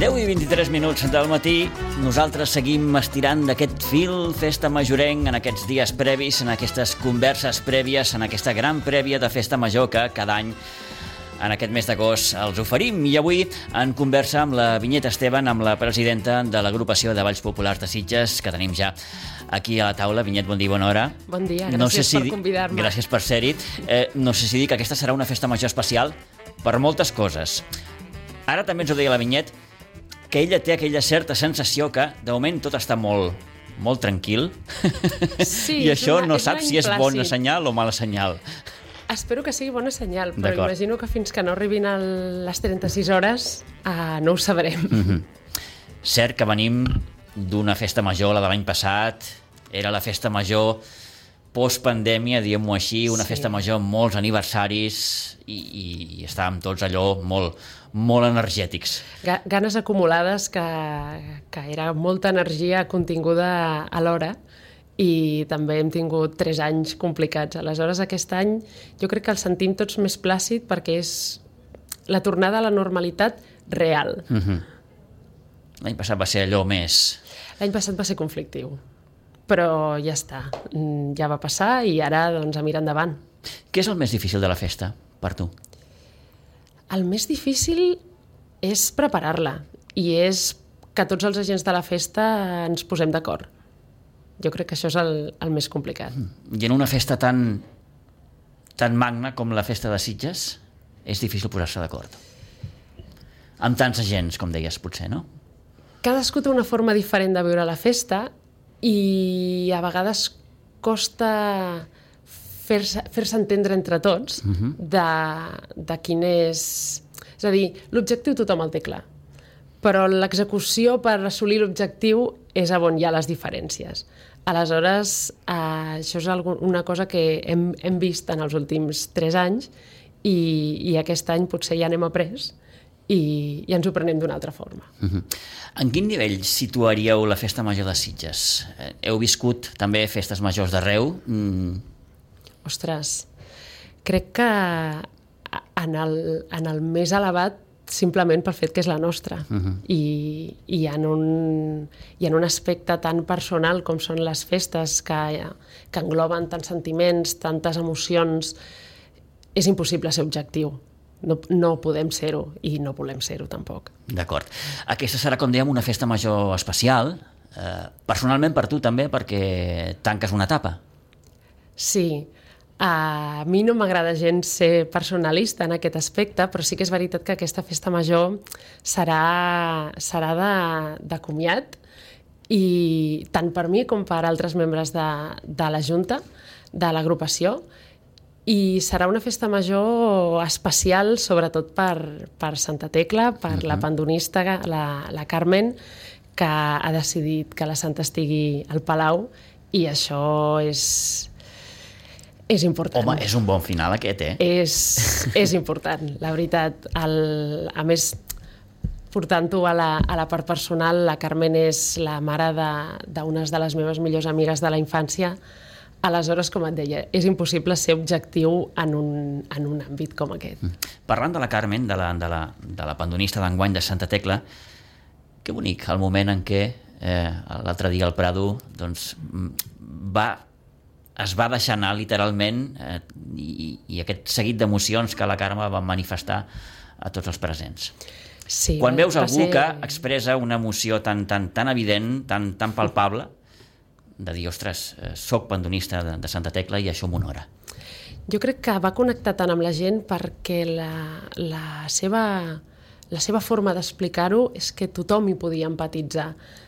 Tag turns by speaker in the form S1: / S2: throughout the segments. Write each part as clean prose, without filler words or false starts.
S1: 10:23 del matí, nosaltres seguim estirant d'aquest fil Festa Majorenc en aquests dies previs, en aquestes converses prèvies, en aquesta gran prèvia de Festa Major que cada any en aquest mes d'agost els oferim. I avui en conversa amb la Vinyet Esteban, amb la presidenta de l'agrupació de Balls Populars de Sitges, que tenim ja aquí a la taula. Vinyet, bon dia, bona hora.
S2: Bon dia, gràcies per convidar-me.
S1: Gràcies per ser-hi. No sé si dir que aquesta serà una festa major especial per moltes coses. Ara també ens ho deia la Vinyet, que ella té aquella certa sensació que de moment tot està molt tranquil,
S2: sí,
S1: i això no sap si és bona senyal o mala senyal.
S2: Espero que sigui bona senyal, però imagino que fins que no arribin les 36 hores no ho sabrem.
S1: Cert que venim d'una festa major, la de l'any passat, era la festa major post-pandèmia, diguem-ho així, una festa major amb molts aniversaris i estàvem tots allò molt energètics.
S2: Ganes acumulades, que era molta energia continguda alhora, i també hem tingut 3 anys complicats. Aleshores, aquest any jo crec que el sentim tots més plàcid perquè és la tornada a la normalitat real.
S1: L'any passat va ser allò més...
S2: L'any passat va ser conflictiu, però ja està. Ja va passar i ara doncs, a mirar endavant.
S1: Què és el més difícil de la festa per tu?
S2: El més difícil és preparar-la i és que tots els agents de la festa ens posem d'acord. Jo crec que això és el més complicat.
S1: I en una festa tan magna com la festa de Sitges és difícil posar-se d'acord. Amb tants agents, com deies, potser, no?
S2: Cadascú té una forma diferent de viure la festa i a vegades costa fer-se entendre entre tots de quin és... És a dir, l'objectiu tothom el té clar, però l'execució per assolir l'objectiu és on hi ha les diferències. Aleshores, això és una cosa que hem vist en els últims 3 anys i aquest any potser ja n'hem après i ens ho prenem d'una altra forma.
S1: En quin nivell situaríeu la festa major de Sitges? Heu viscut també festes majors d'arreu?
S2: Ostres, crec que en el més elevat simplement pel fet que és la nostra. I en un aspecte tan personal com són les festes que engloben tants sentiments, tantes emocions, és impossible ser objectiu. No podem ser-ho i no volem ser-ho tampoc.
S1: D'acord. Aquesta serà, com dèiem, una festa major especial, personalment per tu també, perquè tanques una etapa.
S2: Sí. A mi no m'agrada gens ser personalista en aquest aspecte, però sí que és veritat que aquesta festa major serà de comiat, i tant per mi com per altres membres de la Junta, de l'agrupació, i serà una festa major especial sobretot per Santa Tecla, per la pandonista, la Carmen, que ha decidit que la Santa estigui al Palau, i això és important.
S1: Home, és un bon final aquest,
S2: És important, la veritat. A més, portant-ho a la part personal, la Carmen és la mare d'unes de les meves millors amigues de la infància. Aleshores, com et deia, és impossible ser objectiu en un àmbit com aquest.
S1: Parlant de la Carmen, de la pandonista d'enguany de Santa Tecla, que bonic el moment en què l'altre dia al Prado es va deixar anar literalment i aquest seguit d'emocions que la Carme va manifestar a tots els presents.
S2: Sí,
S1: quan veus algú que expressa una emoció tan evident, tan palpable, de dir, ostres, soc pandonista de Santa Tecla i això m'honora.
S2: Jo crec que va connectar tant amb la gent perquè la seva forma d'explicar-ho és que tothom hi podia empatitzar.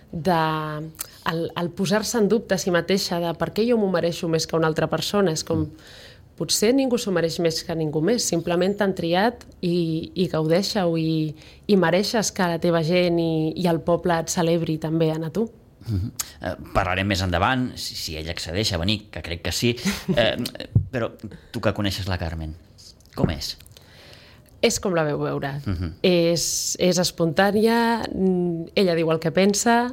S2: El posar-se en dubte a si mateixa de per què jo m'ho mereixo més que una altra persona, és com, potser ningú s'ho mereix més que ningú més, simplement t'han triat i gaudeix-ho i mereixes que la teva gent i el poble et celebri també a tu.
S1: Parlarem més endavant, si ella accedeix a venir, que crec que sí, però tu que coneixes la Carmen, com és?
S2: És com la veu veure. És espontània, ella diu el que pensa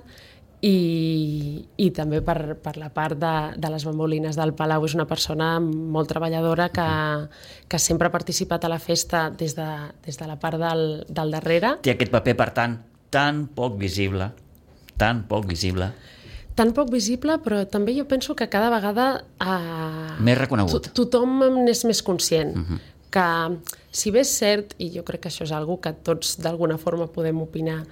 S2: i també per la part de les bambolines del Palau és una persona molt treballadora que sempre ha participat a la festa des de la part del darrere.
S1: Té aquest paper, per tant, tan poc visible, tan poc visible.
S2: Tan poc visible, però també jo penso que cada vegada
S1: Més reconegut.
S2: Tothom n'és més conscient. Que, si bé és cert, i jo crec que això és algo que tots d'alguna forma podem opinar,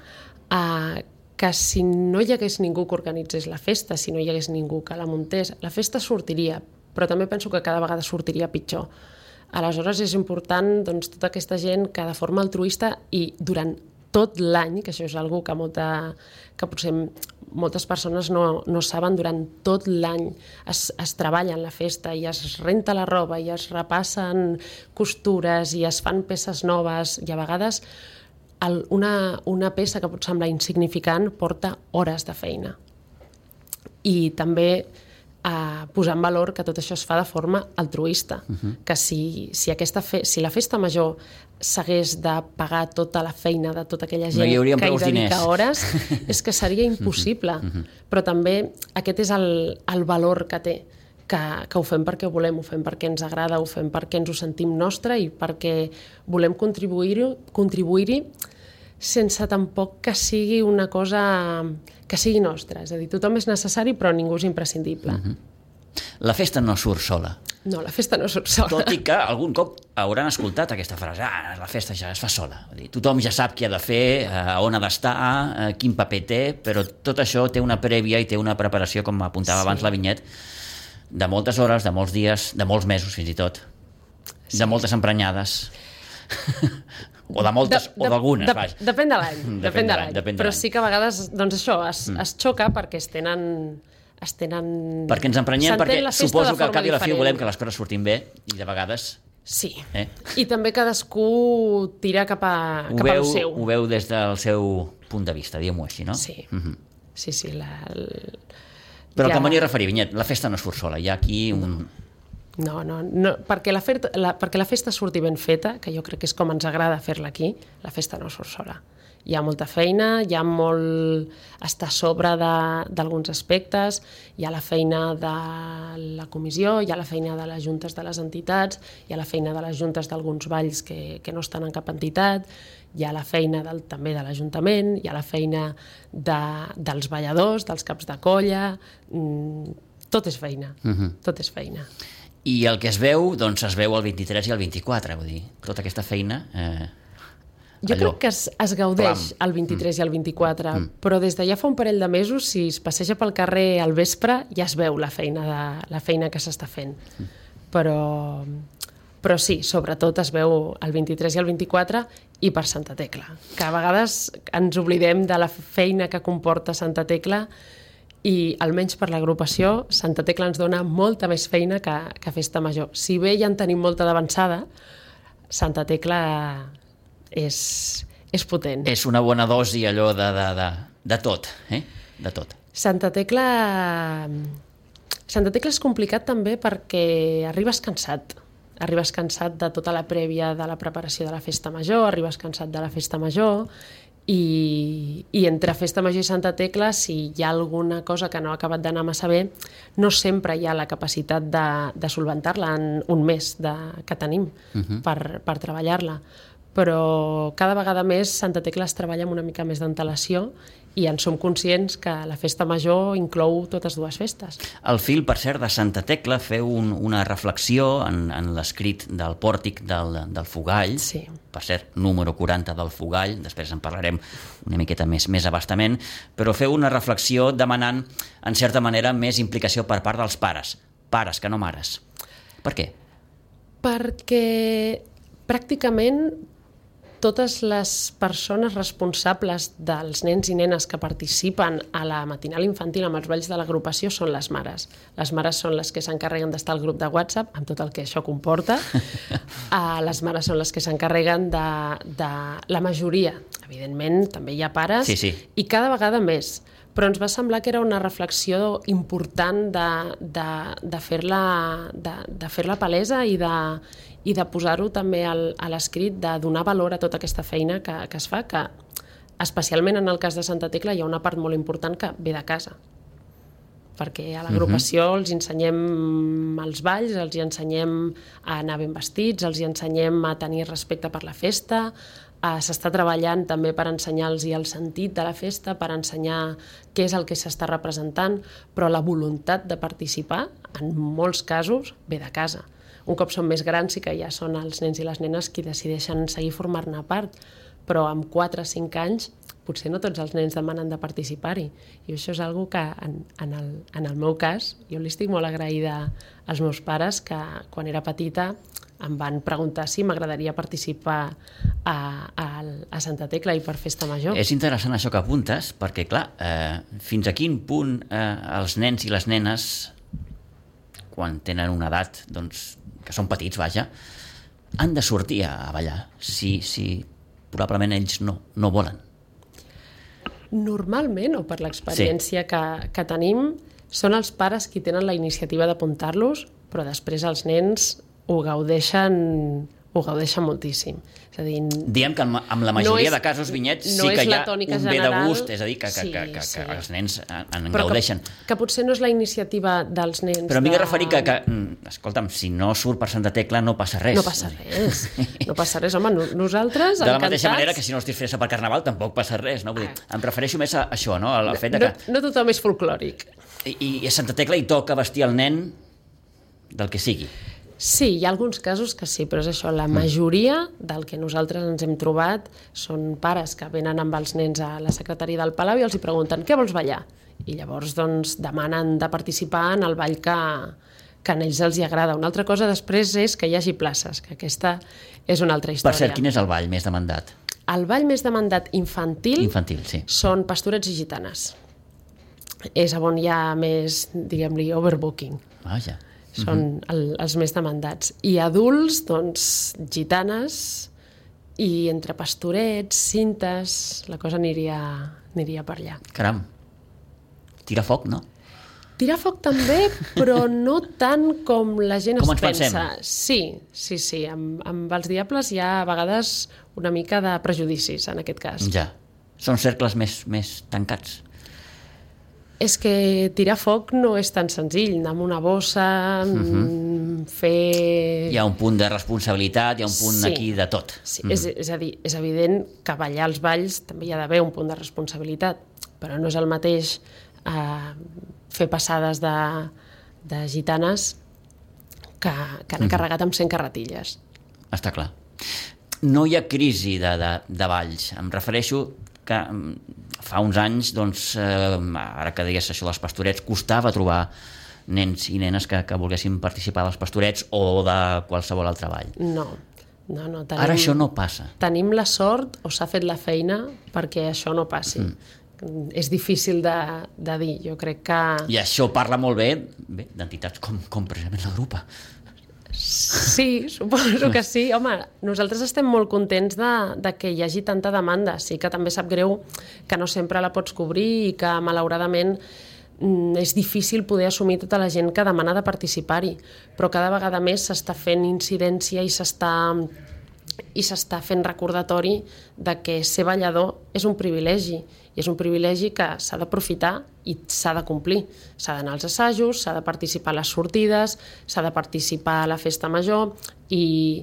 S2: que si no hi hagués ningú que organitzés la festa, si no hi hagués ningú que la muntés, la festa sortiria, però també penso que cada vegada sortiria pitjor. Aleshores és important doncs, tota aquesta gent que de forma altruista i durant tot l'any, que això és una cosa que potser moltes persones no saben, durant tot l'any es treballa en la festa i es renta la roba i es repassen costures i es fan peces noves i a vegades una peça que pot semblar insignificant porta hores de feina. I també posar en valor que tot això es fa de forma altruista, que si la festa major s'hagués de pagar tota la feina de tota aquella gent que hi dedica hores, és que seria impossible. Però també aquest és el valor que té, que ho fem perquè volem, ho fem perquè ens agrada, ho fem perquè ens ho sentim nostre i perquè volem contribuir-hi sense tampoc que sigui una cosa que sigui nostra. És a dir, tothom és necessari però ningú és imprescindible.
S1: La festa no surt sola.
S2: No, la festa no surt sola.
S1: Tot i que algun cop hauran escoltat aquesta frase, la festa ja es fa sola. Tothom ja sap què ha de fer, on ha d'estar, quin paper té, però tot això té una prèvia i té una preparació, com apuntava abans la Vinyet, de moltes hores, de molts dies, de molts mesos fins i tot, de moltes emprenyades, o de moltes, o d'algunes.
S2: Depèn de l'any. Però sí que a vegades doncs això es xoca perquè es tenen...
S1: Perquè ens emprenyem, perquè suposo que al cap i a la fi volem que les coses surtin bé i de vegades...
S2: Sí, i també cadascú tira cap al seu.
S1: Ho veu des del seu punt de vista, diguem-ho així, no?
S2: Sí, sí.
S1: Però el que m'hi referia, Vinyet, la festa no surt sola, hi ha aquí un...
S2: No, perquè la festa surti ben feta, que jo crec que és com ens agrada fer-la aquí, la festa no surt sola. Hi ha molta feina, hi ha molt estar a sobre d'alguns aspectes, hi ha la feina de la comissió, hi ha la feina de les juntes de les entitats, hi ha la feina de les juntes d'alguns balls que no estan en cap entitat, hi ha la feina també de l'Ajuntament, hi ha la feina dels balladors, dels caps de colla, tot és feina, tot és feina.
S1: I el que es veu, doncs es veu el 23 i el 24, vull dir, tota aquesta feina...
S2: Jo crec que es gaudeix el 23 i el 24, però des de ja fa un parell de mesos, si es passeja pel carrer al vespre, ja es veu la feina que s'està fent. Però sí, sobretot es veu el 23 i el 24 i per Santa Tecla, que a vegades ens oblidem de la feina que comporta Santa Tecla i almenys per l'agrupació Santa Tecla ens dona molta més feina que Festa Major. Si bé ja en tenim molta d'avançada, Santa Tecla és potent.
S1: És una bona dosi allò de tot, de tot.
S2: Santa Tecla és complicat també perquè arribes cansat de tota la prèvia de la preparació de la Festa Major, arribes cansat de la Festa Major i entre Festa Major i Santa Tecla, si hi ha alguna cosa que no ha acabat d'anar massa bé, no sempre hi ha la capacitat de solventar-la en un mes que tenim per treballar-la. Però cada vegada més Santa Tecla es treballa amb una mica més d'antelació i en som conscients que la Festa Major inclou totes dues festes.
S1: Al fil, per cert, de Santa Tecla feu una reflexió en l'escrit del pòrtic del Fogall,
S2: sí.
S1: Per cert, número 40 del Fogall, després en parlarem una miqueta més abastament, però feu una reflexió demanant, en certa manera, més implicació per part dels pares que no mares. Per què?
S2: Perquè pràcticament totes les persones responsables dels nens i nenes que participen a la matinal infantil amb els balls de l'agrupació són les mares. Les mares són les que s'encarreguen d'estar al grup de WhatsApp, amb tot el que això comporta. Les mares són les que s'encarreguen de la majoria. Evidentment, també hi ha pares,
S1: sí.
S2: I cada vegada més. Però ens va semblar que era una reflexió important de fer-la palesa i de posar-ho també a l'escrit, de donar valor a tota aquesta feina que es fa, que especialment en el cas de Santa Tecla hi ha una part molt important que ve de casa. Perquè a l'agrupació els ensenyem els balls, els ensenyem a anar ben vestits, els ensenyem a tenir respecte per la festa, S'està treballant també per ensenyar-los el sentit de la festa, per ensenyar què és el que s'està representant, però la voluntat de participar, en molts casos, ve de casa. Un cop són més grans sí que ja són els nens i les nenes qui decideixen seguir formar-ne part, però amb 4 o 5 anys potser no tots els nens demanen de participar-hi. I això és una que, en el meu cas, jo li estic molt agraïda als meus pares que, quan era petita, em van preguntar si m'agradaria participar a Santa Tecla i per Festa Major.
S1: És interessant això que apuntes, perquè, clar, fins a quin punt els nens i les nenes, quan tenen una edat, doncs, que són petits, vaja, han de sortir a ballar, si probablement ells no volen.
S2: Normalment, o per l'experiència que tenim, són els pares qui tenen la iniciativa d'apuntar-los, però després els nens ho gaudeixen moltíssim. És a dir,
S1: diem que amb la majoria de casos, Vinyet, sí que hi ha un bé de gust, és a dir, que els nens en gaudeixen.
S2: Que potser no és la iniciativa dels nens.
S1: Però m'hi he referit que, escolta'm, si no surt per Santa Tecla no passa res.
S2: No passa res, no passa res. Home, nosaltres
S1: de la mateixa manera que si no es disfressa per Carnaval tampoc passa res, no? Vull dir, em refereixo més a això, no? Al fet de que...
S2: No tothom és folclòric.
S1: I a Santa Tecla hi toca vestir el nen del que sigui.
S2: Sí, hi ha alguns casos que sí, però és això, la majoria del que nosaltres ens hem trobat són pares que venen amb els nens a la secretaria del Palau i els hi pregunten què vols ballar? I llavors doncs, demanen de participar en el ball que a ells els hi agrada. Una altra cosa després és que hi hagi places, que aquesta és una altra història.
S1: Per cert, quin és el ball més demandat?
S2: El ball més demandat infantil
S1: sí.
S2: Són pastorets i gitanes. És on hi ha més, diguem-li, overbooking.
S1: Vaja.
S2: Són els més demandats. I adults, doncs, gitanes, i entre pastorets, cintes, la cosa aniria per allà.
S1: Caram, tira foc, no?
S2: Tirar foc també, però no tant com la gent
S1: com
S2: es pensa.
S1: Pensem.
S2: Sí. Amb els diables hi ha a vegades una mica de prejudicis, en aquest cas.
S1: Ja. Són cercles més tancats.
S2: És que tirar foc no és tan senzill, anar amb una bossa, fer...
S1: Hi ha un punt de responsabilitat, hi ha un punt aquí de tot.
S2: Sí, és a dir, és evident que ballar als balls també hi ha d'haver un punt de responsabilitat, però no és el mateix fer passades de gitanes que anar carregat amb 100 carretilles.
S1: Està clar. No hi ha crisi de balls. Em refereixo que fa uns anys, doncs, ara que deies això dels pastorets, costava trobar nens i nenes que volguessin participar dels pastorets o de qualsevol altre ball.
S2: No.
S1: Ara això no passa.
S2: Tenim la sort, o s'ha fet la feina, perquè això no passi. És difícil de dir, jo crec que...
S1: I això parla molt bé d'entitats com precisament la Grupa.
S2: Sí, suposo que sí. Home, nosaltres estem molt contents de que hi hagi tanta demanda. Sí que també sap greu que no sempre la pots cobrir i que, malauradament, és difícil poder assumir tota la gent que demana de participar-hi. Però cada vegada més s'està fent incidència i s'està fent recordatori de que ser ballador és un privilegi. I és un privilegi que s'ha d'aprofitar i s'ha de complir. S'ha d'anar als assajos, s'ha de participar a les sortides, s'ha de participar a la festa major i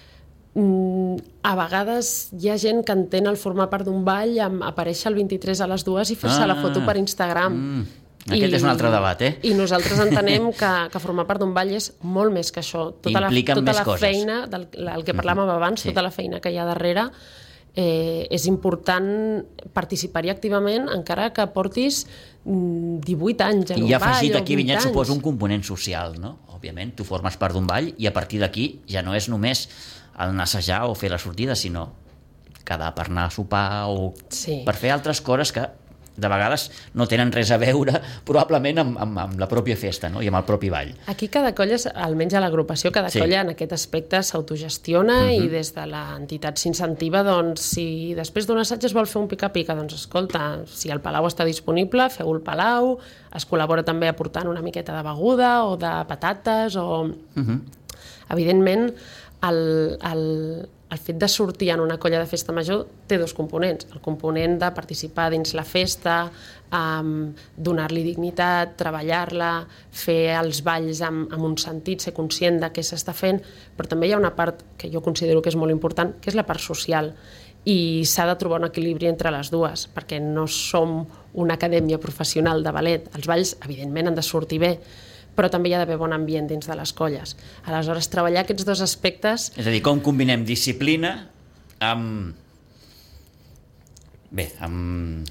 S2: a vegades hi ha gent que entén el formar part d'un ball amb aparèixer el 23 a les 2 i fer-se la foto per Instagram.
S1: Aquest és un altre debat,
S2: I nosaltres entenem que formar part d'un ball és molt més que això. Tota la feina, el que parlàvem abans, tota la feina que hi ha darrere, és important participar-hi activament encara que portis 18 anys en un ball.
S1: I afegit aquí, Vinyet, suposo un component social, no? Òbviament, tu formes part d'un ball i a partir d'aquí ja no és només anar a assajar o fer la sortida, sinó quedar per anar a sopar o per fer altres coses que de vegades no tenen res a veure probablement amb la pròpia festa, no? I amb el propi ball.
S2: Aquí cada colla, almenys a l'agrupació, cada colla en aquest aspecte s'autogestiona i des de l'entitat s'incentiva, doncs, si després d'un assaig es vol fer un pica-pica, doncs escolta, si el Palau està disponible, feu el Palau, es col·labora també aportant una miqueta de beguda o de patates o... Evidentment, el fet de sortir en una colla de festa major té dos components. El component de participar dins la festa, donar-li dignitat, treballar-la, fer els balls amb un sentit, ser conscient de què s'està fent, però també hi ha una part que jo considero que és molt important, que és la part social. i s'ha de trobar un equilibri entre les dues, perquè no som una acadèmia professional de ballet. Els balls, evidentment, han de sortir bé, però també hi ha d'haver bon ambient dins de les colles. Aleshores, treballar aquests dos aspectes...
S1: És a dir, com combinem disciplina amb... Bé, amb...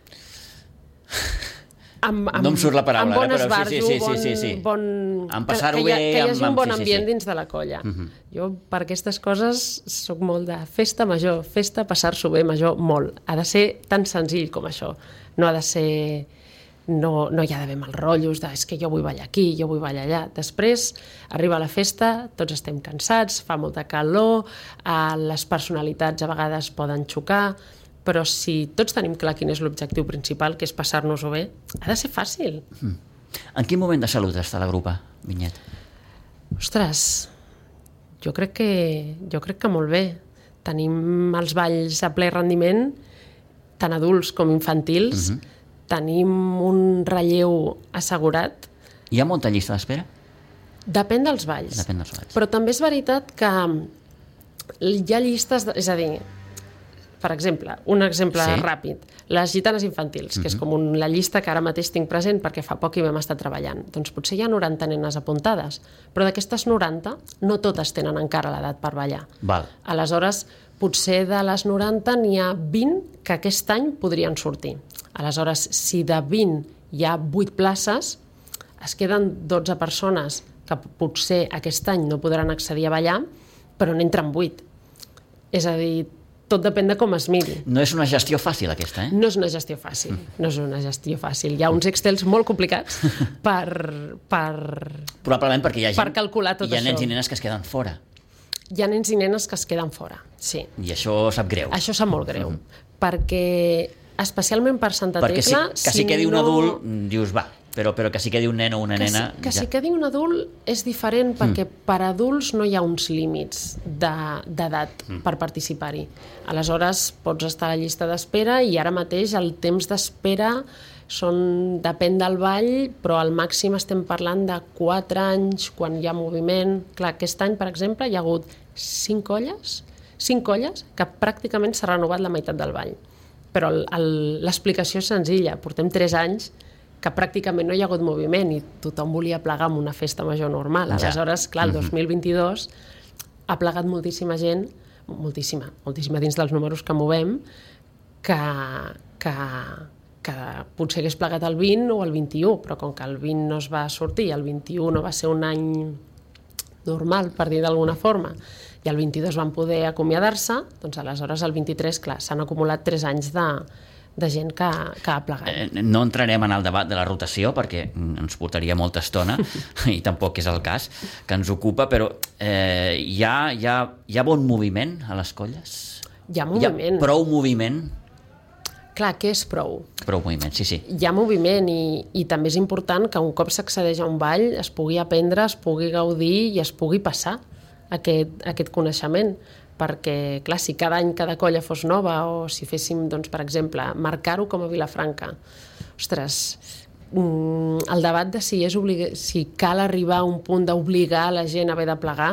S1: no em surt la paraula,
S2: amb bon
S1: però
S2: esbarjo,
S1: sí.
S2: Bon...
S1: Amb passar-ho bé...
S2: Que hi hagi un bon ambient
S1: sí.
S2: dins de la colla. Jo, per aquestes coses, sóc molt de festa major, festa, passar-s'ho bé major, molt. Ha de ser tan senzill com això. No ha de ser... No hi ha d'haver mal rotllos de és que jo vull ballar aquí, jo vull ballar allà. Després arriba la festa, tots estem cansats, fa molta calor, les personalitats a vegades poden xocar, però si tots tenim clar quin és l'objectiu principal, que és passar-nos-ho bé, ha de ser fàcil.
S1: En quin moment de salut està la grupa, Vinyet?
S2: Ostres, jo crec que molt bé. Tenim els balls a ple rendiment, tant adults com infantils, tenim un relleu assegurat.
S1: Hi ha molta llista d'espera?
S2: Depèn dels balls.
S1: Depèn dels balls.
S2: Però també és veritat que hi ha llistes... És a dir, per exemple, un exemple ràpid, les gitanes infantils, que és com la llista que ara mateix tinc present perquè fa poc hi vam estar treballant. Doncs potser hi ha 90 nenes apuntades, però d'aquestes 90 no totes tenen encara l'edat per ballar.
S1: Val.
S2: Aleshores, potser de les 90 n'hi ha 20 que aquest any podrien sortir. Aleshores, si de 20 hi ha 8 places, es queden 12 persones que potser aquest any no podran accedir a ballar, però n'entren 8. És a dir, tot depèn de com es miri.
S1: No és una gestió fàcil, aquesta,
S2: No és una gestió fàcil, no és una gestió fàcil. Hi ha uns excels molt complicats
S1: Probablement perquè hi ha gent,
S2: per calcular tot
S1: hi ha
S2: això.
S1: nens i nenes que es queden fora.
S2: Hi ha nens i nenes que es queden fora, sí.
S1: I això sap greu.
S2: Això sap molt greu, perquè especialment per Santa
S1: perquè
S2: Tecla...
S1: que si quedi un adult, dius, va, però que si quedi un nen o una nena...
S2: Si quedi un adult és diferent perquè per adults no hi ha uns límits d'edat per participar-hi. Aleshores, pots estar a la llista d'espera i ara mateix el temps d'espera depèn del ball, però al màxim estem parlant de 4 anys quan hi ha moviment. Clar, aquest any, per exemple, hi ha hagut 5 colles que pràcticament s'ha renovat la meitat del ball. Però l'explicació és senzilla. Portem 3 anys que pràcticament no hi ha hagut moviment i tothom volia plegar amb una festa major normal. Aleshores, clar, el 2022 ha plegat moltíssima gent, moltíssima dins dels números que movem, que potser hagués plegat el 20 o el 21, però com que el 20 no es va sortir, el 21 no va ser un any normal, per dir d'alguna forma, i el 22 van poder acomiadar-se, doncs aleshores el 23, clar, s'han acumulat 3 anys de gent que ha plegat.
S1: No entrarem en el debat de la rotació perquè ens portaria molta estona i tampoc és el cas que ens ocupa, però hi ha bon moviment a les colles?
S2: Hi ha moviment.
S1: Hi ha prou moviment?
S2: Clar, què és prou?
S1: Prou moviment, sí.
S2: Hi ha moviment i també és important que un cop s'accedeix a un ball es pugui aprendre, es pugui gaudir i es pugui passar aquest coneixement. Perquè, clar, si cada any cada colla fos nova o si féssim, doncs, per exemple, marcar-ho com a Vilafranca, ostres, el debat de si cal arribar a un punt d'obligar la gent a haver de plegar,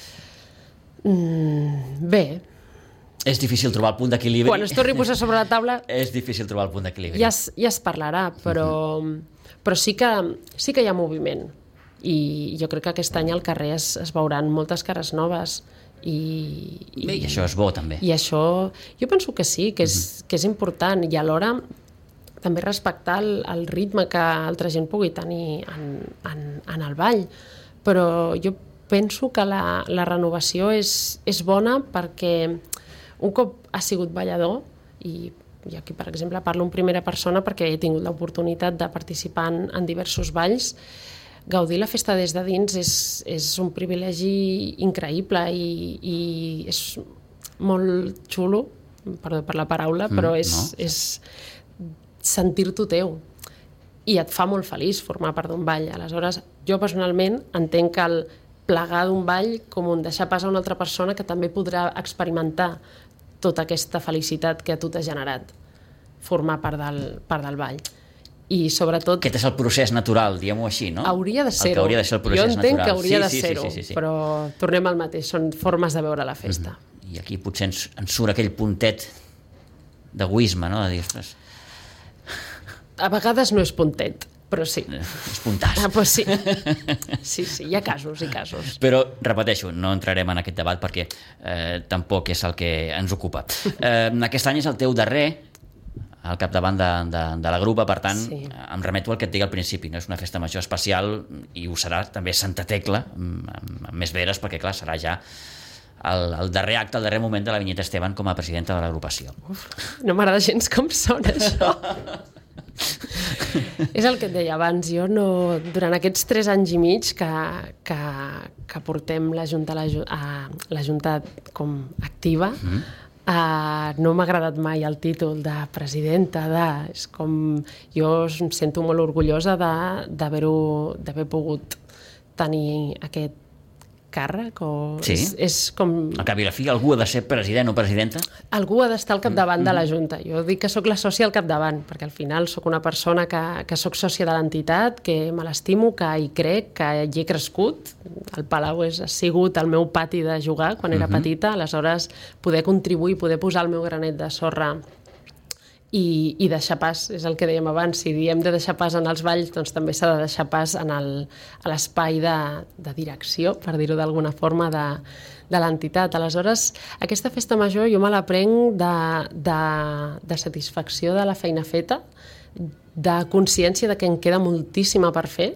S2: bé.
S1: És difícil trobar el punt d'equilibri.
S2: Quan es torni a posar sobre la taula...
S1: És difícil trobar el punt d'equilibri.
S2: Ja es parlarà, però sí que hi ha moviment. I jo crec que aquest any al carrer es veuran moltes cares noves. I
S1: això és bo, també.
S2: I això, jo penso que sí, que és important, i alhora també respectar el ritme que altra gent pugui tenir en el ball. Però jo penso que la renovació és bona perquè un cop has sigut ballador, i aquí, per exemple, parlo en primera persona perquè he tingut l'oportunitat de participar en diversos balls, gaudir la festa des de dins és un privilegi increïble i és molt xulo, perdó per la paraula, però és sentir-t'ho teu i et fa molt feliç formar part d'un ball. Aleshores, jo personalment entenc que el plegar d'un ball com un deixar pas a una altra persona que també podrà experimentar tota aquesta felicitat que a tu t'ha generat formar part del ball. I sobretot...
S1: Aquest és el procés natural, diguem-ho així, no?
S2: Hauria de ser-ho.
S1: Jo entenc
S2: que hauria de ser-ho, però tornem al mateix, són formes de veure la festa.
S1: I aquí potser ens surt aquell puntet d'egoisme, no? De dir, ostres...
S2: A vegades no és puntet, però sí.
S1: És puntàs.
S2: Pues sí. Sí, hi ha casos i casos.
S1: Però, repeteixo, no entrarem en aquest debat perquè tampoc és el que ens ocupa. Aquest any és el teu darrer al capdavant de la grupa, per tant, em remeto al que et digui al principi, no? És una festa major especial i ho serà també Santa Tecla, amb més veres, perquè clar, serà ja el darrer acte, el darrer moment de la Vinyeta Esteban com a presidenta de l'agrupació.
S2: No m'agrada gens com sona això. És el que et deia abans, jo no, durant aquests 3 anys i mig que portem la Junta com activa, no m'ha agradat mai el títol de presidenta és com, jo em sento molt orgullosa d'haver pogut tenir aquest càrrec és com...
S1: Al cap i a la fi, algú ha de ser president o presidenta?
S2: Algú ha d'estar al capdavant de la Junta. Jo dic que sóc la sòcia al capdavant, perquè al final sóc una persona que sóc sòcia de l'entitat, que me l'estimo, que hi crec, que hi he crescut. El Palau ha sigut el meu pati de jugar quan era petita, aleshores poder contribuir, poder posar el meu granet de sorra i deixar pas, és el que dèiem abans, si diem de deixar pas en els balls, doncs també s'ha de deixar pas a l'espai de direcció, per dir-ho d'alguna forma, de l'entitat. Aleshores, aquesta festa major jo me la prenc de satisfacció de la feina feta, de consciència de que en queda moltíssima per fer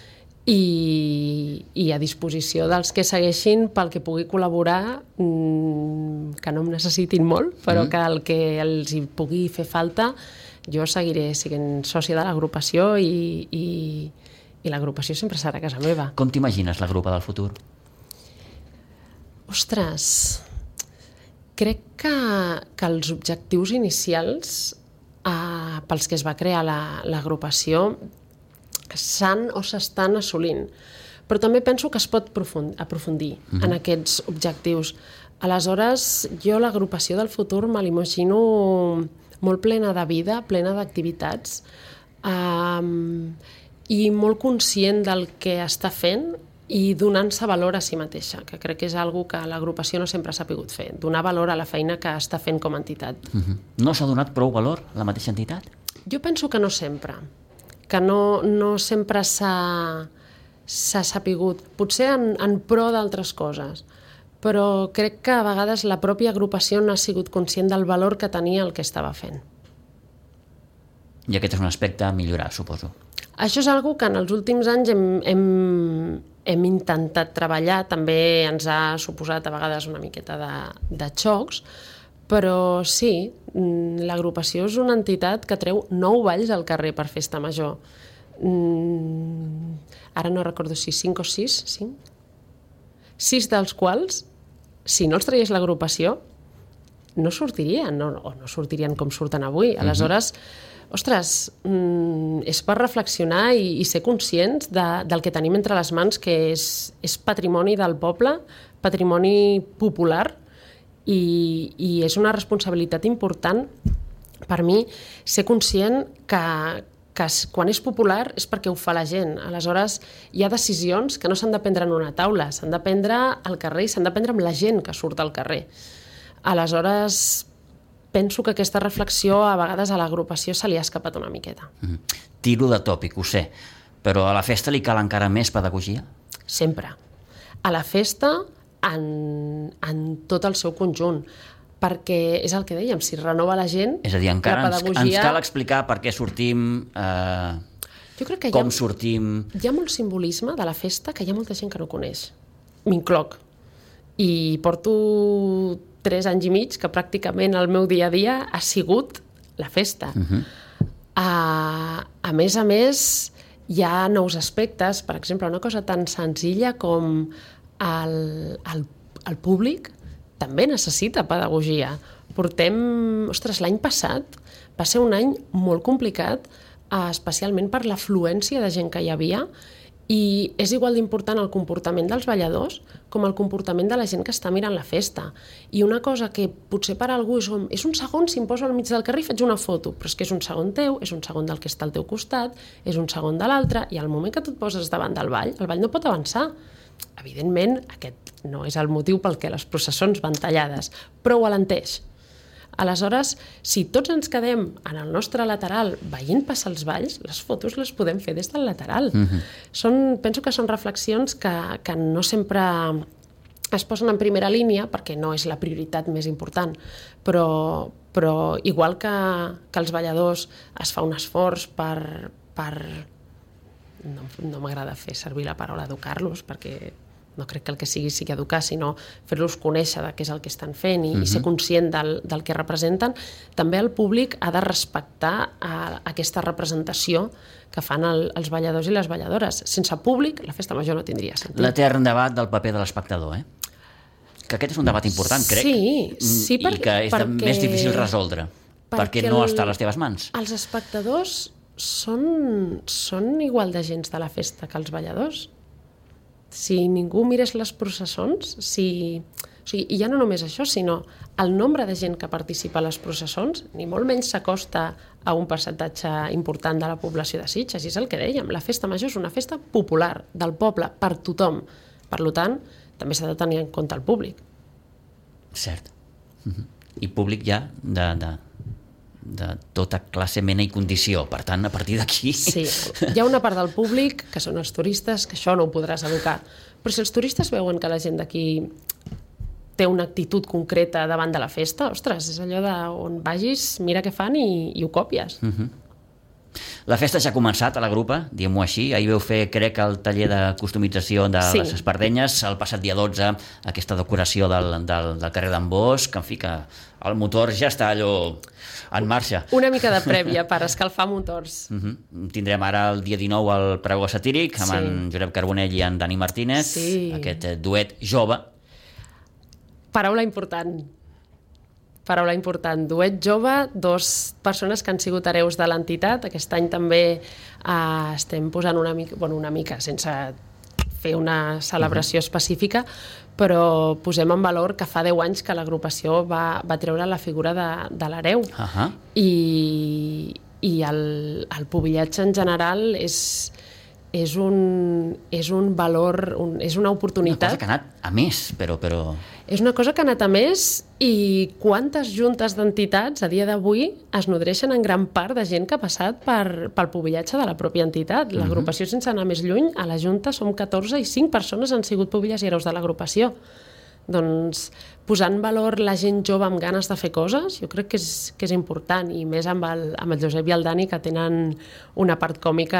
S2: i a disposició dels que segueixin pel que pugui col·laborar, que no em necessitin molt, però que el que els hi pugui fer falta, jo seguiré sent sòcia de l'agrupació i l'agrupació sempre serà casa meva.
S1: Com t'imagines la grupa del futur?
S2: Ostres, crec que els objectius inicials pels que es va crear l'agrupació s'han o s'estan assolint. Però també penso que es pot aprofundir en aquests objectius. Aleshores, jo l'agrupació del futur me l'imagino molt plena de vida, plena d'activitats, i molt conscient del que està fent i donant-se valor a si mateixa, que crec que és una que l'agrupació no sempre ha sabut fer, donar valor a la feina que està fent com a entitat.
S1: No s'ha donat prou valor a la mateixa entitat?
S2: Jo penso que no sempre. Que no sempre s'ha sapigut, potser en pro d'altres coses, però crec que a vegades la pròpia agrupació no ha sigut conscient del valor que tenia el que estava fent.
S1: I aquest és un aspecte a millorar, suposo.
S2: Això és una que en els últims anys hem intentat treballar, també ens ha suposat a vegades una miqueta de xocs, però sí, l'agrupació és una entitat que treu 9 balls al carrer per festa major. Ara no recordo si 5 o 6, 5? 6 dels quals, si no els traies l'agrupació, no sortirien, o no sortirien com surten avui. Aleshores, ostres, és per reflexionar i ser conscients del que tenim entre les mans, que és patrimoni del poble, patrimoni popular, i és una responsabilitat important per mi ser conscient que quan és popular és perquè ho fa la gent. Aleshores, hi ha decisions que no s'han de prendre en una taula, s'han de prendre al carrer i s'han de prendre amb la gent que surt al carrer. Aleshores, penso que aquesta reflexió a vegades a l'agrupació se li ha escapat una miqueta.
S1: Tiro de tòpic, ho sé, però a la festa li cal encara més pedagogia?
S2: Sempre. A la festa, en tot el seu conjunt, perquè és el que dèiem, si renova la gent,
S1: és a dir, encara ens cal explicar per què sortim,
S2: jo crec que
S1: com sortim...
S2: Hi ha molt simbolisme de la festa que hi ha molta gent que no coneix. M'incloc. I porto 3 anys i mig que pràcticament el meu dia a dia ha sigut la festa. A més, hi ha nous aspectes, per exemple, una cosa tan senzilla com el públic també necessita pedagogia. L'any passat va ser un any molt complicat, especialment per l'afluència de gent que hi havia, i és igual d'important el comportament dels balladors com el comportament de la gent que està mirant la festa. I una cosa que potser per a algú és un segon si em poso al mig del carrer i faig una foto, però és que és un segon teu, és un segon del que està al teu costat, és un segon de l'altre, i al moment que tu et poses davant del ball, el ball no pot avançar. evidentment, aquest no és el motiu pel què les processons van tallades, però ho alenteix. Aleshores, si tots ens quedem en el nostre lateral veient passar els balls, les fotos les podem fer des del lateral. Penso que són reflexions que no sempre es posen en primera línia perquè no és la prioritat més important, però igual que els balladors es fa un esforç per no m'agrada fer servir la paraula educar-los perquè no crec que el que sigui educar, sinó fer-los conèixer de què és el que estan fent i ser conscient del que representen. També el públic ha de respectar aquesta representació que fan els balladors i les balladores. Sense públic, la festa major no tindria sentit.
S1: L'etern debat del paper de l'espectador, que aquest és un debat important, crec,
S2: sí,
S1: i que és més difícil resoldre, perquè no està a les teves mans.
S2: Els espectadors són igual de gens de la festa que els balladors. Si ningú mirés les processons, i ja no només això, sinó el nombre de gent que participa a les processons, ni molt menys s'acosta a un percentatge important de la població de Sitges, i és el que dèiem, la festa major és una festa popular, del poble, per tothom. Per tant, també s'ha de tenir en compte el públic.
S1: Cert. I públic ja de tota classe, mena i condició. Per tant, a partir d'aquí...
S2: Sí, hi ha una part del públic, que són els turistes, que això no ho podràs educar. Però si els turistes veuen que la gent d'aquí té una actitud concreta davant de la festa, ostres, és allò d'on vagis, mira què fan i ho còpies.
S1: La festa ja ha començat a la grupa, diguem-ho així. Ahir veu fer, crec, el taller de customització de les espardenyes. El passat dia 12, aquesta decoració del carrer d'en Bosch, en fi, que el motor ja està allò en marxa.
S2: Una mica de prèvia per escalfar motors.
S1: Tindrem ara el dia 19 el pregó satíric amb en Josep Carbonell i en Dani Martínez, aquest duet jove.
S2: Paraula important, duet jove, dos persones que han sigut hereus de l'entitat. Aquest any també estem posant una mica, sense fer una celebració específica, però posem en valor que fa 10 anys que l'agrupació va treure la figura de l'hereu. I el pubillatge en general és un valor, és una oportunitat.
S1: Una cosa que ha anat a més, però...
S2: És una cosa que ha anat a més i quantes juntes d'entitats a dia d'avui es nodreixen en gran part de gent que ha passat pel pubillatge de la pròpia entitat. L'agrupació, sense anar més lluny, a la Junta som 14 i 5 persones han sigut pubillers i hereus de l'agrupació. Doncs posant en valor la gent jove amb ganes de fer coses, jo crec que és important, i més amb el Josep i el Dani, que tenen una part còmica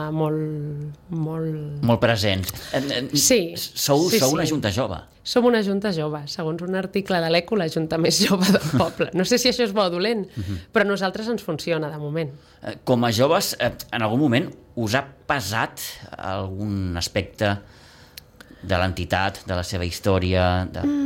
S2: molt
S1: present.
S2: Sí.
S1: Sou una junta jove.
S2: Som una junta jove. Segons un article de l'Eco, la junta més jove del poble. No sé si això és bo o dolent, però a nosaltres ens funciona, de moment.
S1: Com a joves, en algun moment us ha pesat algun aspecte de l'entitat, de la seva història?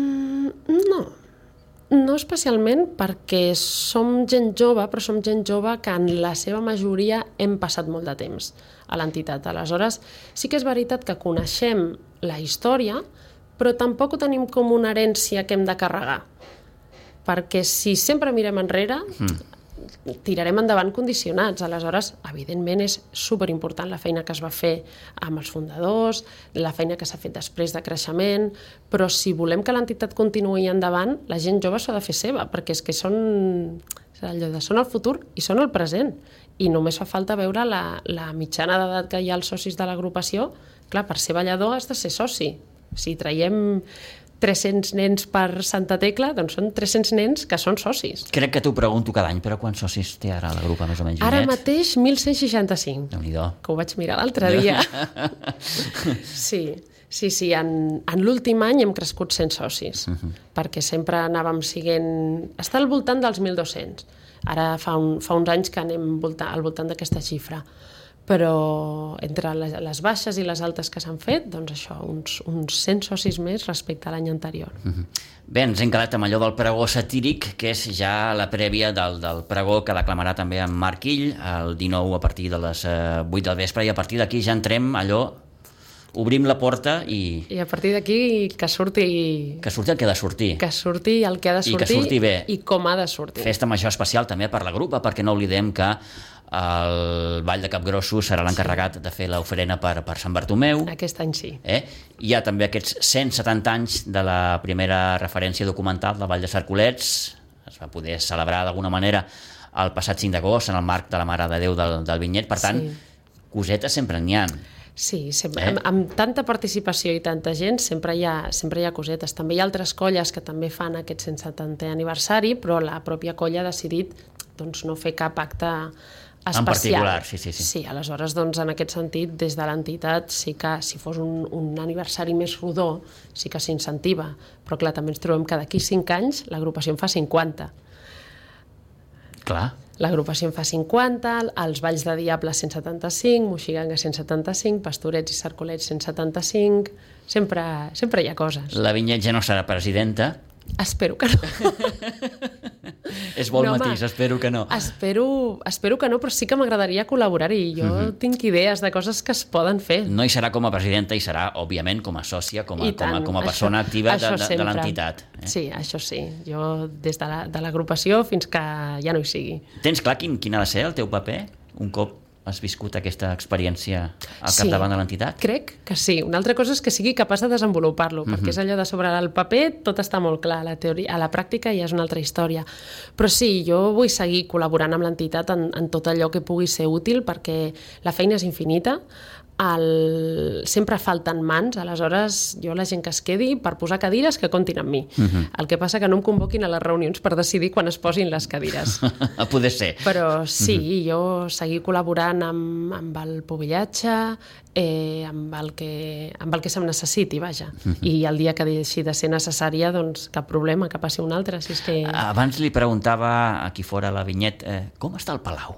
S2: No especialment, perquè som gent jove, però som gent jove que en la seva majoria hem passat molt de temps a l'entitat. Aleshores, sí que és veritat que coneixem la història, però tampoc ho tenim com una herència que hem de carregar. Perquè si sempre mirem enrere, tirarem endavant condicionats. Aleshores, evidentment, és superimportant la feina que es va fer amb els fundadors, la feina que s'ha fet després de creixement, però si volem que l'entitat continuï endavant, la gent jove s'ha de fer seva, perquè és que són el futur i són el present. I només fa falta veure la mitjana d'edat que hi ha als socis de l'agrupació. Clar, per ser ballador has de ser soci. Si traiem 300 nens per Santa Tecla, doncs són 300 nens que són socis.
S1: Crec que t'ho pregunto cada any, però quants socis té ara la grupa, més o menys?
S2: Ara mateix 1.165.
S1: Déu-n'hi-do.
S2: Que ho vaig mirar l'altre dia. Sí. En l'últim any hem crescut 100 socis, perquè sempre anàvem siguent... Està al voltant dels 1.200. Ara fa uns anys que anem al voltant d'aquesta xifra. Però entre les baixes i les altes que s'han fet, doncs això, uns 100 socis més respecte a l'any anterior.
S1: Bé, ens hem quedat amb allò del pregó satíric, que és ja la prèvia del pregó que declamarà també en Marc Ill, el 19 a partir de les 8 del vespre, i a partir d'aquí ja entrem allò obrim la porta i...
S2: I a partir d'aquí que surti...
S1: Que surti el que ha de sortir.
S2: Que surti el que ha de sortir.
S1: I que surti bé.
S2: I com ha de sortir.
S1: Festa major especial també per la grupa, perquè no oblidem que el Ball de Capgrossos serà l'encarregat de fer l'ofrena per Sant Bartomeu.
S2: Aquest any sí.
S1: Hi ha també aquests 170 anys de la primera referència documental del Ball de Sarcolets. Es va poder celebrar d'alguna manera el passat 5 d'agost en el marc de la Mare de Déu del Vinyet. Per tant, cosetes sempre n'hi ha.
S2: Sí, sempre, amb tanta participació i tanta gent sempre hi ha cosetes. També hi ha altres colles que també fan aquest 170è aniversari, però la pròpia colla ha decidit doncs, no fer cap acte especial.
S1: En particular, sí.
S2: Sí, aleshores, doncs, en aquest sentit, des de l'entitat, sí que si fos un aniversari més rodó, sí que s'incentiva. Però, clar, també ens trobem que d'aquí 5 anys l'agrupació en fa 50.
S1: Clar.
S2: L'agrupació en fa 50, els Balls de Diable 175, Moixiganga 175, Pastorets i Sarcolets 175... Sempre hi ha coses.
S1: La Vinyet ja no serà presidenta.
S2: Espero que no.
S1: És molt matís, espero que no.
S2: Espero que no, però sí que m'agradaria col·laborar-hi. Jo tinc idees de coses que es poden fer.
S1: No hi serà com a presidenta, hi serà, òbviament, com a sòcia, com a persona activa de l'entitat.
S2: Sí, això sí. Jo, des de l'agrupació fins que ja no hi sigui.
S1: Tens clar quin ha de ser el teu paper, un cop has viscut aquesta experiència al capdavant de l'entitat?
S2: Crec que sí. Una altra cosa és que sigui capaç de desenvolupar-lo, perquè és allò de sobre el paper tot està molt clar, a la pràctica ja és una altra història. Però sí, jo vull seguir col·laborant amb l'entitat en tot allò que pugui ser útil, perquè la feina és infinita, sempre falten mans, aleshores jo la gent que es quedi per posar cadires que comptin amb mi. El que passa que no em convoquin a les reunions per decidir quan es posin les cadires.
S1: A poder ser.
S2: Però sí, jo seguir col·laborant amb el pubillatge, amb el que se'm necessiti, vaja. I el dia que deixi de ser necessària, doncs cap problema, que passi un altre. Si és que...
S1: Abans li preguntava a qui fora la Vinyet, com està el Palau?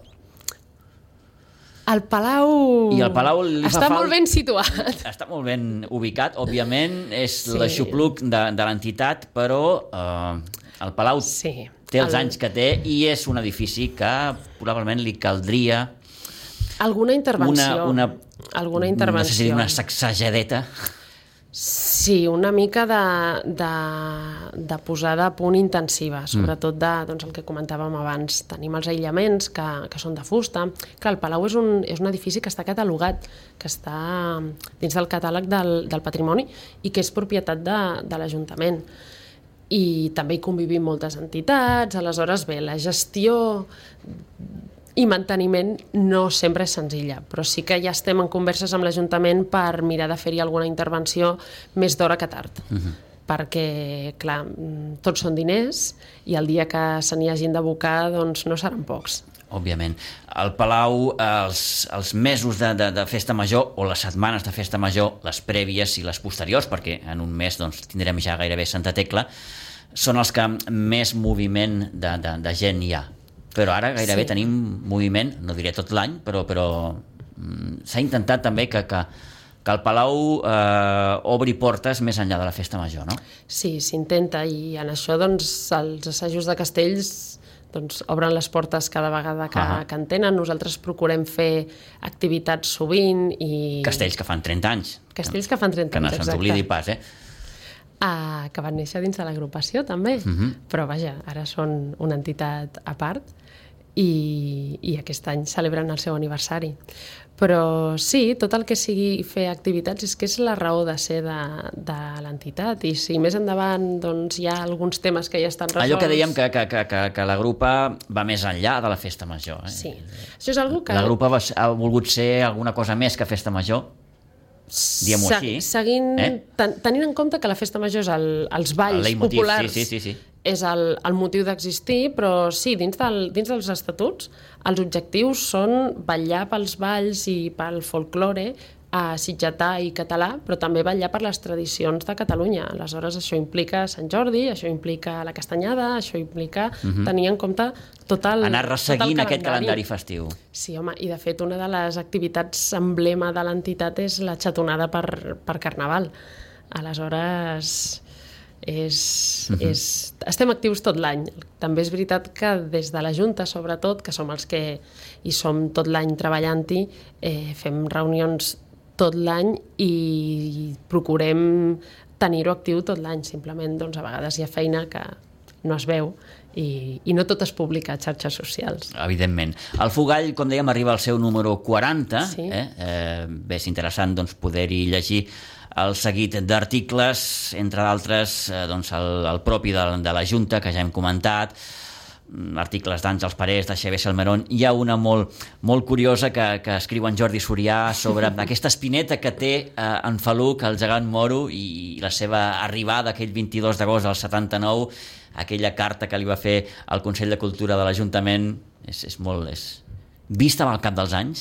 S2: El Palau...
S1: I el Palau
S2: està molt ben situat.
S1: Està molt ben ubicat, òbviament, és l'aixopluc de l'entitat, però el Palau té els anys que té i és un edifici que probablement li caldria
S2: alguna intervenció.
S1: Necessita una sacsejadeta.
S2: Sí, una mica de posada a punt intensiva, sobretot doncs, el que comentàvem abans. Tenim els aïllaments que són de fusta. Clar, el Palau és un edifici que està catalogat, que està dins del catàleg del patrimoni i que és propietat de l'Ajuntament. I també hi convivim moltes entitats, aleshores bé, la gestió i manteniment no sempre és senzilla, però sí que ja estem en converses amb l'Ajuntament per mirar de fer-hi alguna intervenció més d'hora que tard. Perquè, clar, tots són diners i el dia que se n'hi hagin d'abocar doncs no seran pocs.
S1: Òbviament. Al Palau, els mesos de festa major o les setmanes de festa major, les prèvies i les posteriors, perquè en un mes doncs, tindrem ja gairebé Santa Tecla, són els que més moviment de gent hi ha. Però ara gairebé tenim moviment, no diré tot l'any, però s'ha intentat també que el Palau obri portes més enllà de la festa major, no?
S2: Sí, s'intenta, i en això doncs, els assajos de castells doncs, obren les portes cada vegada que en tenen. Nosaltres procurem fer activitats sovint i...
S1: Castells que fan 30 anys.
S2: Castells que fan 30 anys,
S1: exacte. Que no se'ns oblidi pas,
S2: que van néixer dins de l'agrupació també, però vaja, ara són una entitat a part i aquest any celebren el seu aniversari. Però sí, tot el que sigui fer activitats és que és la raó de ser de l'entitat, i si més endavant doncs, hi ha alguns temes que ja estan resolts...
S1: Allò que dèiem que la grupa va més enllà de la festa major.
S2: Sí, això és algo que...
S1: La grupa ha volgut ser alguna cosa més que festa major, diguem-ho així.
S2: Tenint en compte que la festa major és els balls populars, és el motiu d'existir, però sí, dins dels estatuts els objectius són vetllar pels balls i pel folklore sitgetà i català, però també vetllar per les tradicions de Catalunya. Aleshores, això implica Sant Jordi, això implica la Castanyada, això implica tenir en compte tot el
S1: anar resseguint aquest calendari festiu.
S2: Sí, home, i de fet una de les activitats emblema de l'entitat és la xatonada per Carnaval. Aleshores... estem actius tot l'any. També és veritat que des de la Junta, sobretot, que som els que hi som tot l'any treballant-hi, fem reunions tot l'any i procurem tenir-ho actiu tot l'any. Simplement, doncs, a vegades hi ha feina que no es veu i no tot es publica a xarxes socials.
S1: Evidentment. El Fogall, com dèiem, arriba al seu número 40.
S2: Sí.
S1: Bé, és interessant doncs, poder-hi llegir el seguit d'articles, entre d'altres doncs, el propi de la Junta, que ja hem comentat, articles d'Àngels Parés, de Xavier Salmerón. Hi ha una molt curiosa que escriu en Jordi Surià sobre aquesta espineta que té en Faluc, el gegant moro, i la seva arribada aquell 22 d'agost del 79, aquella carta que li va fer al Consell de Cultura de l'Ajuntament. És vista amb el cap dels anys.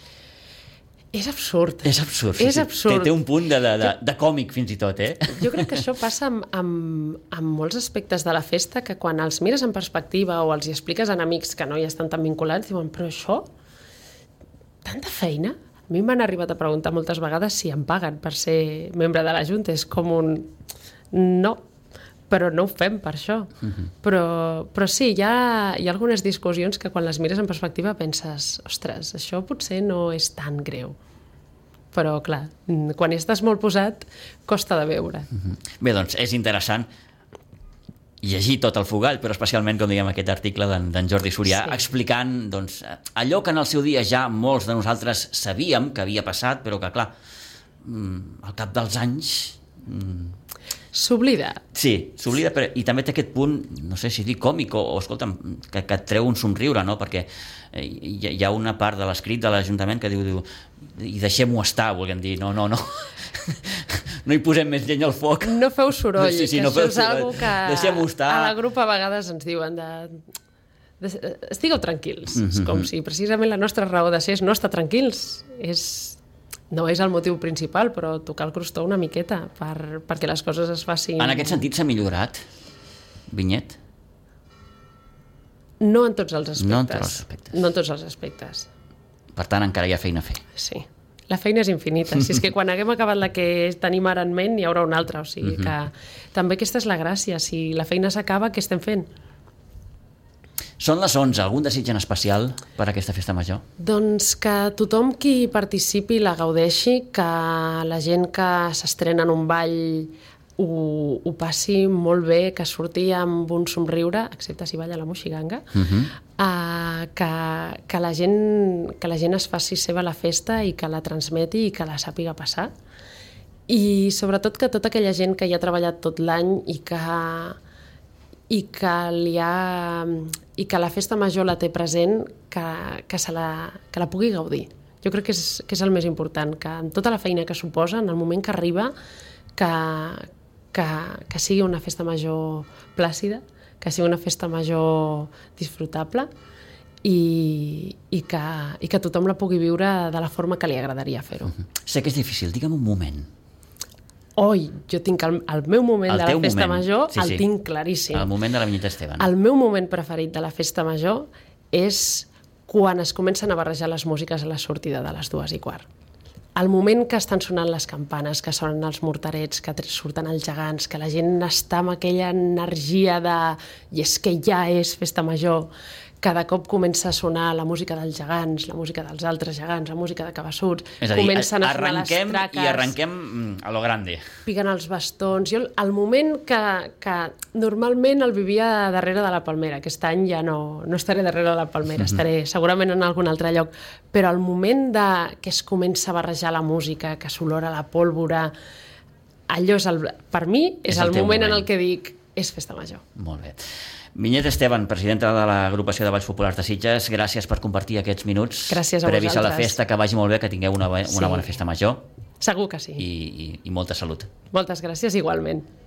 S2: És absurd.
S1: És absurd.
S2: És absurd.
S1: Té un punt de còmic, fins i tot,
S2: Jo crec que això passa amb molts aspectes de la festa, que quan els mires en perspectiva o els hi expliques a amics que no hi estan tan vinculats, diuen, però això, tanta feina? A mi m'han arribat a preguntar moltes vegades si em paguen per ser membre de la Junta. És com un... No, però no ho fem per això. Però sí, hi ha algunes discussions que quan les mires en perspectiva penses, ostres, això potser no és tan greu. Però, clar, quan estàs molt posat, costa de veure.
S1: Bé, doncs és interessant llegir tot el Fogall, però especialment, com diguem, aquest article d'en Jordi Surià, explicant doncs, allò que en el seu dia ja molts de nosaltres sabíem que havia passat, però que, clar, al cap dels anys...
S2: S'oblida.
S1: Sí, s'oblida, i també té aquest punt, no sé si dir còmic o escolta'm, que et treu un somriure, no? Perquè hi ha una part de l'escrit de l'Ajuntament que diu i deixem-ho estar, volguem dir, no no hi posem més llenya al foc.
S2: No feu soroll,
S1: sí,
S2: que
S1: no
S2: això és una que
S1: deixem-ho estar.
S2: A la grup a vegades ens diuen estigueu tranquils. És com si precisament la nostra raó de ser és no estar tranquils. No és el motiu principal, però tocar el crostó una miqueta perquè les coses es facin...
S1: En aquest sentit s'ha millorat, Vinyet?
S2: No en tots els aspectes.
S1: No en tots els
S2: aspectes.
S1: Per tant, encara hi ha feina a fer.
S2: Sí. La feina és infinita. Si és que quan haguem acabat la que tenim ara en ment, hi haurà una altra. O sigui que també aquesta és la gràcia. Si la feina s'acaba, què estem fent?
S1: Són les 11. Algun desig en especial per a aquesta festa major?
S2: Doncs que tothom qui participi la gaudeixi, que la gent que s'estrena en un ball ho passi molt bé, que surti amb un somriure, excepte si balla la moixiganga, que la gent es faci seva la festa i que la transmeti i que la sàpiga passar. I sobretot que tota aquella gent que hi ha treballat tot l'any i que la festa major la té present, que la pugui gaudir. Jo crec que és el més important, que amb tota la feina que suposa, en el moment que arriba, que sigui una festa major plàcida, que sigui una festa major disfrutable i que tothom la pugui viure de la forma que li agradaria fer-ho.
S1: Sé que és difícil, digue'm un moment.
S2: Jo tinc el meu moment de la festa major, el tinc claríssim.
S1: El moment de la Vinyeta Esteban.
S2: El meu moment preferit de la festa major és quan es comencen a barrejar les músiques a la sortida de les 2:15. El moment que estan sonant les campanes, que sonen els morterets, que surten els gegants, que la gent està amb aquella energia i és que ja és festa major, cada cop comença a sonar la música dels gegants, la música dels altres gegants, la música de Cabassuts, comencen a sonar les traques...
S1: I arrenquem a lo grande.
S2: Piguen els bastons. Jo, el moment que normalment el vivia darrere de la palmera, aquest any ja no estaré darrere de la palmera, estaré segurament en algun altre lloc, però el moment que es comença a barrejar la música, que s'olora la pólvora, allò per mi és el moment en el que dic és festa major.
S1: Molt bé. Vinyeta Esteban, presidenta de l'agrupació de Balls Populars de Sitges, gràcies per compartir aquests minuts previs a la festa, que vagi molt bé, que tingueu una bona festa major.
S2: Segur que sí.
S1: I molta salut.
S2: Moltes gràcies, igualment.